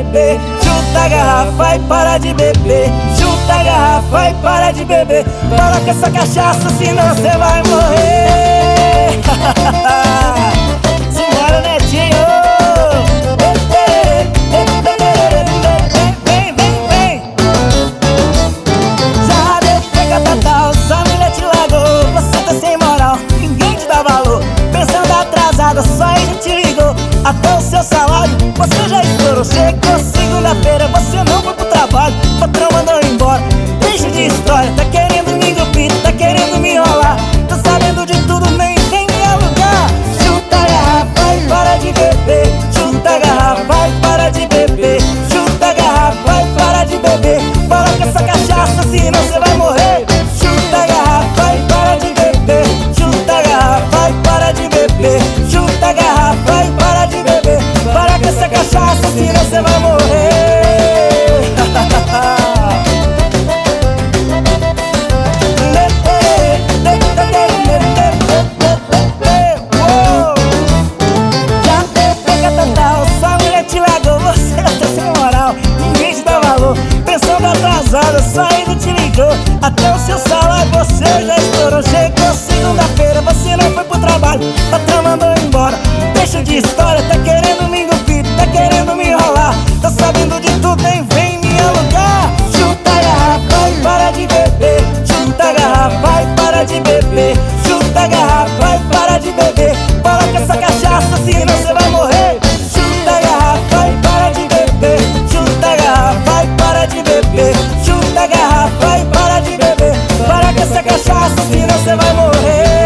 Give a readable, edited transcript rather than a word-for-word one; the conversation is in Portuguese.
beber. Chuta a garrafa e para de beber. Chuta a garrafa e para de beber. Para com essa cachaça, senão cê vai morrer. Simbora, Netinho. Vem, vem, vem. Já deu pega total, sua mulher te largou. Você tá sem moral, ninguém te dá valor. Pensando atrasada, só a gente ligou. Até o seu salário, você já estourou. Chegou segunda-feira, você não foi pro trabalho. Patrão mandou embora, deixa de história. Tá querendo me engupir, tá querendo me enrolar. Tá sabendo de tudo, nem vem me alugar. Chuta a garrafa e para de beber. Chuta a garrafa e para de beber. Chuta a garrafa e para de beber. Para com essa cachaça, senão cê vai morrer. Chuta a garrafa e para de beber. Chuta a garrafa e para de beber. Chuta a garrafa e para de beber. Para com essa cachaça, senão cê vai morrer. Já deu pega total, sua mulher te largou. Você tá sem moral, ninguém te dá valor. Pensando atrasada, saindo te ligou. Até o seu salário você já estourou. Chegou segunda-feira, você não foi pro trabalho. Patrão mandou embora, deixa de história. Tá querendo me engupir, tá querendo me enrolar. Tá sabendo de tudo, nem vem me alugar. Chuta a garrafa e para de beber. Chuta a garrafa e para de beber. Chuta a garrafa e para de beber. Para com essa cachaça, senão cê vai morrer. Chuta a garrafa e para de beber. Chuta a garrafa e para de beber. Chuta a garrafa e para de beber. Para com essa cachaça, senão cê vai morrer.